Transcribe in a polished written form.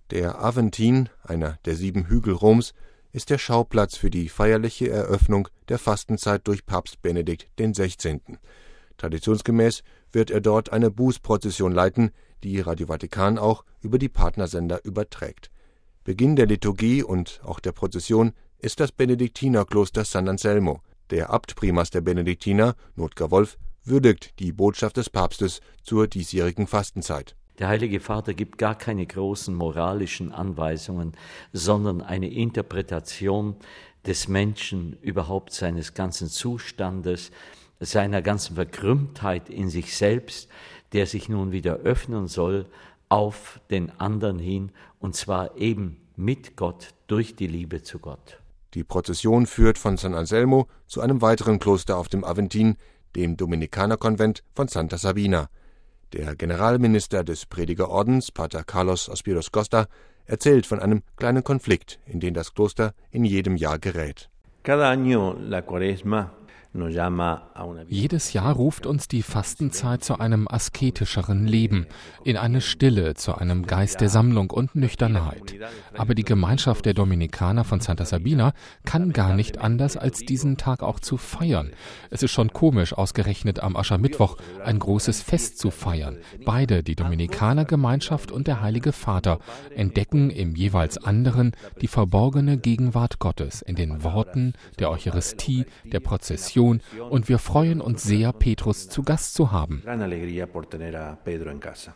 Der Aventin, einer der 7 Hügel Roms, ist der Schauplatz für die feierliche Eröffnung der Fastenzeit durch Papst Benedikt XVI. Traditionsgemäß wird er dort eine Bußprozession leiten, die Radio Vatikan auch über die Partnersender überträgt. Beginn der Liturgie und auch der Prozession ist das Benediktinerkloster San Anselmo. Der Abtprimas der Benediktiner, Notker Wolf, würdigt die Botschaft des Papstes zur diesjährigen Fastenzeit. Der Heilige Vater gibt gar keine großen moralischen Anweisungen, sondern eine Interpretation des Menschen, überhaupt seines ganzen Zustandes, seiner ganzen Verkrümmtheit in sich selbst, der sich nun wieder öffnen soll auf den anderen hin, und zwar eben mit Gott, durch die Liebe zu Gott. Die Prozession führt von San Anselmo zu einem weiteren Kloster auf dem Aventin, dem Dominikanerkonvent von Santa Sabina. Der Generalminister des Predigerordens, Pater Carlos Ospiros Costa, erzählt von einem kleinen Konflikt, in den das Kloster in jedem Jahr gerät. Jedes Jahr ruft uns die Fastenzeit zu einem asketischeren Leben, in eine Stille, zu einem Geist der Sammlung und Nüchternheit. Aber die Gemeinschaft der Dominikaner von Santa Sabina kann gar nicht anders, als diesen Tag auch zu feiern. Es ist schon komisch, ausgerechnet am Aschermittwoch ein großes Fest zu feiern. Beide, die Dominikanergemeinschaft und der Heilige Vater, entdecken im jeweils anderen die verborgene Gegenwart Gottes in den Worten der Eucharistie, der Prozession, und wir freuen uns sehr, Petrus zu Gast zu haben.